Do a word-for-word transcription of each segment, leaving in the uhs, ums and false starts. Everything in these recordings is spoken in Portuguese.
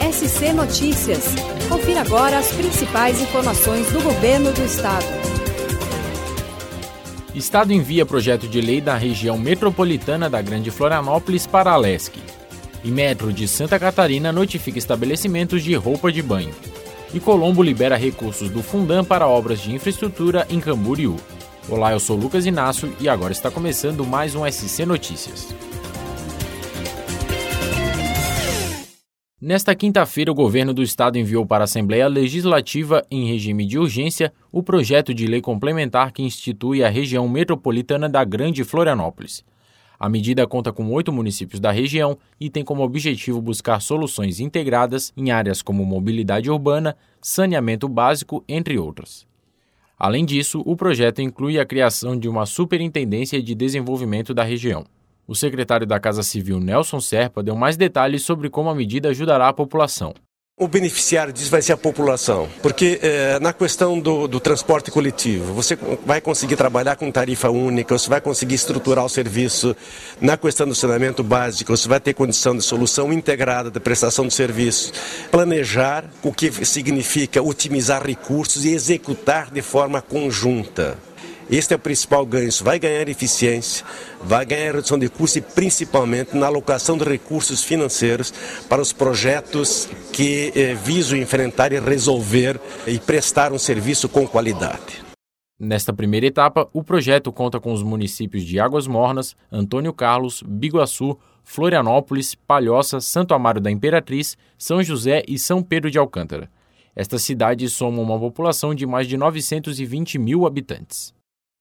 S C Notícias. Confira agora as principais informações do governo do estado. Estado envia projeto de lei da região metropolitana da Grande Florianópolis para a Alesc. E Metro de Santa Catarina notifica estabelecimentos de roupa de banho. E Colombo libera recursos do Fundam para obras de infraestrutura em Camboriú. Olá, eu sou Lucas Inácio e agora está começando mais um S C Notícias. Nesta quinta-feira, o governo do estado enviou para a Assembleia Legislativa, em regime de urgência, o projeto de lei complementar que institui a região metropolitana da Grande Florianópolis. A medida conta com oito municípios da região e tem como objetivo buscar soluções integradas em áreas como mobilidade urbana, saneamento básico, entre outras. Além disso, o projeto inclui a criação de uma Superintendência de Desenvolvimento da região. O secretário da Casa Civil, Nelson Serpa, deu mais detalhes sobre como a medida ajudará a população. O beneficiário disso vai ser a população, porque é, na questão do, do transporte coletivo, você vai conseguir trabalhar com tarifa única, você vai conseguir estruturar o serviço. Na questão do saneamento básico, você vai ter condição de solução integrada da prestação de serviços, planejar, o que significa otimizar recursos e executar de forma conjunta. Este é o principal ganho, isso vai ganhar eficiência, vai ganhar redução de custos e principalmente na alocação de recursos financeiros para os projetos que eh, visam enfrentar e resolver e prestar um serviço com qualidade. Nesta primeira etapa, o projeto conta com os municípios de Águas Mornas, Antônio Carlos, Biguaçu, Florianópolis, Palhoça, Santo Amaro da Imperatriz, São José e São Pedro de Alcântara. Estas cidades somam uma população de mais de novecentos e vinte mil habitantes.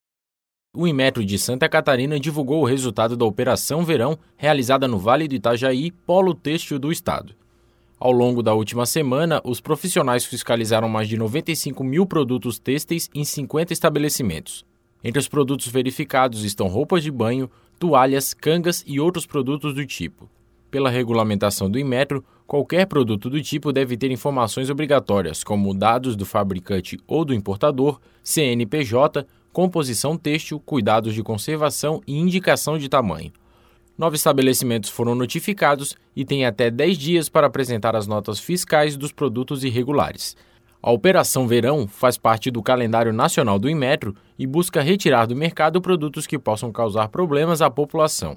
O Inmetro de Santa Catarina divulgou o resultado da Operação Verão, realizada no Vale do Itajaí, polo têxtil do estado. Ao longo da última semana, os profissionais fiscalizaram mais de noventa e cinco mil produtos têxteis em cinquenta estabelecimentos. Entre os produtos verificados estão roupas de banho, toalhas, cangas e outros produtos do tipo. Pela regulamentação do Inmetro, qualquer produto do tipo deve ter informações obrigatórias, como dados do fabricante ou do importador, C N P J, composição têxtil, cuidados de conservação e indicação de tamanho. Nove estabelecimentos foram notificados e têm até dez dias para apresentar as notas fiscais dos produtos irregulares. A Operação Verão faz parte do calendário nacional do Inmetro e busca retirar do mercado produtos que possam causar problemas à população.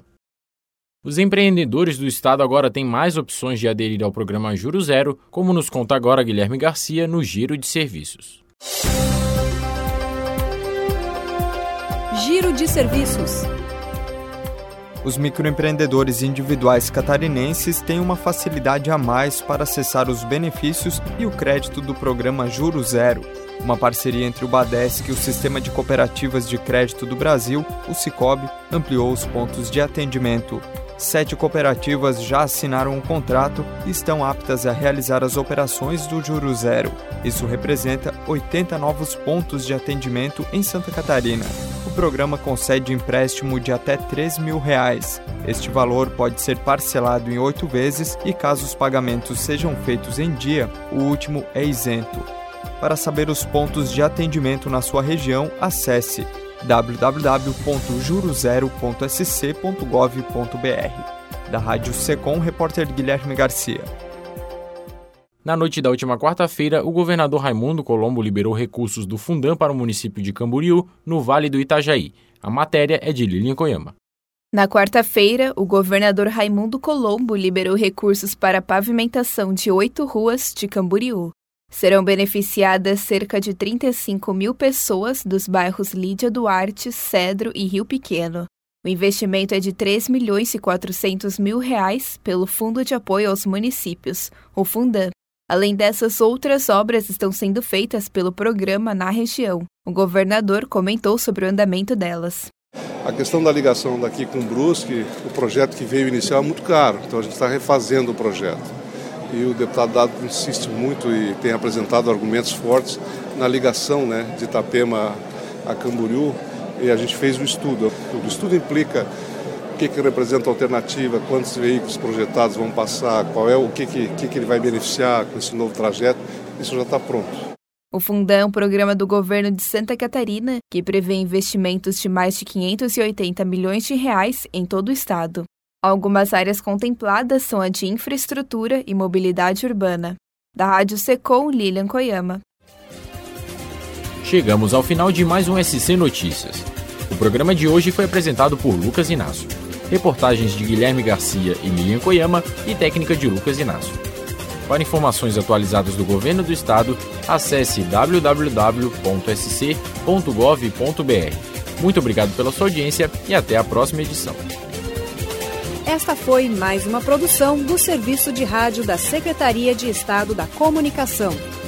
Os empreendedores do estado agora têm mais opções de aderir ao programa Juro Zero, como nos conta agora Guilherme Garcia no Giro de Serviços. Giro de Serviços. Os microempreendedores individuais catarinenses têm uma facilidade a mais para acessar os benefícios e o crédito do programa Juro Zero, uma parceria entre o Badesc e o Sistema de Cooperativas de Crédito do Brasil, o Sicob, ampliou os pontos de atendimento. Sete cooperativas já assinaram um contrato e estão aptas a realizar as operações do Juro Zero. Isso representa oitenta novos pontos de atendimento em Santa Catarina. O programa concede empréstimo de até três mil reais. Este valor pode ser parcelado em oito vezes e, caso os pagamentos sejam feitos em dia, o último é isento. Para saber os pontos de atendimento na sua região, acesse w w w ponto juro zero ponto s c ponto gov ponto b r. Da Rádio Secom, repórter Guilherme Garcia. Na noite da última quarta-feira, o governador Raimundo Colombo liberou recursos do Fundam para o município de Camboriú, no Vale do Itajaí. A matéria é de Lilian Koyama. Na quarta-feira, o governador Raimundo Colombo liberou recursos para a pavimentação de oito ruas de Camboriú. Serão beneficiadas cerca de trinta e cinco mil pessoas dos bairros Lídia Duarte, Cedro e Rio Pequeno. O investimento é de três milhões e quatrocentos mil reais pelo Fundo de Apoio aos Municípios, o Fundam. Além dessas, outras obras estão sendo feitas pelo programa na região. O governador comentou sobre o andamento delas. A questão da ligação daqui com Brusque, o projeto que veio inicial é muito caro, então a gente está refazendo o projeto. E o deputado Dado insiste muito e tem apresentado argumentos fortes na ligação, né, de Itapema a Camboriú, e a gente fez o estudo. O estudo implica o que, que representa a alternativa, quantos veículos projetados vão passar, qual é o que, que, que ele vai beneficiar com esse novo trajeto, isso já está pronto. O Fundam é um programa do governo de Santa Catarina que prevê investimentos de mais de quinhentos e oitenta milhões de reais em todo o estado. Algumas áreas contempladas são a de infraestrutura e mobilidade urbana. Da Rádio Secom, Lilian Koyama. Chegamos ao final de mais um S C Notícias. O programa de hoje foi apresentado por Lucas Inácio. Reportagens de Guilherme Garcia e Lilian Koyama e técnica de Lucas Inácio. Para informações atualizadas do Governo do Estado, acesse w w w ponto s c ponto gov ponto b r. Muito obrigado pela sua audiência e até a próxima edição. Esta foi mais uma produção do Serviço de Rádio da Secretaria de Estado da Comunicação.